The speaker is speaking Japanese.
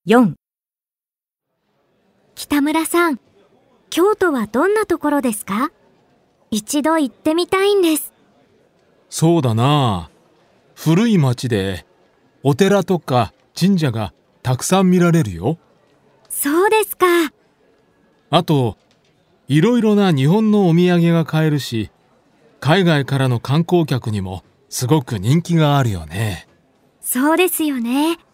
4、北村さん、京都はどんなところですか？一度行ってみたいんです。 そうだな。古い町でお寺とか神社がたくさん見られるよ。 そうですか。 あと、いろいろな日本のお土産が買えるし、海外からの観光客にもすごく人気があるよね。 そうですよね。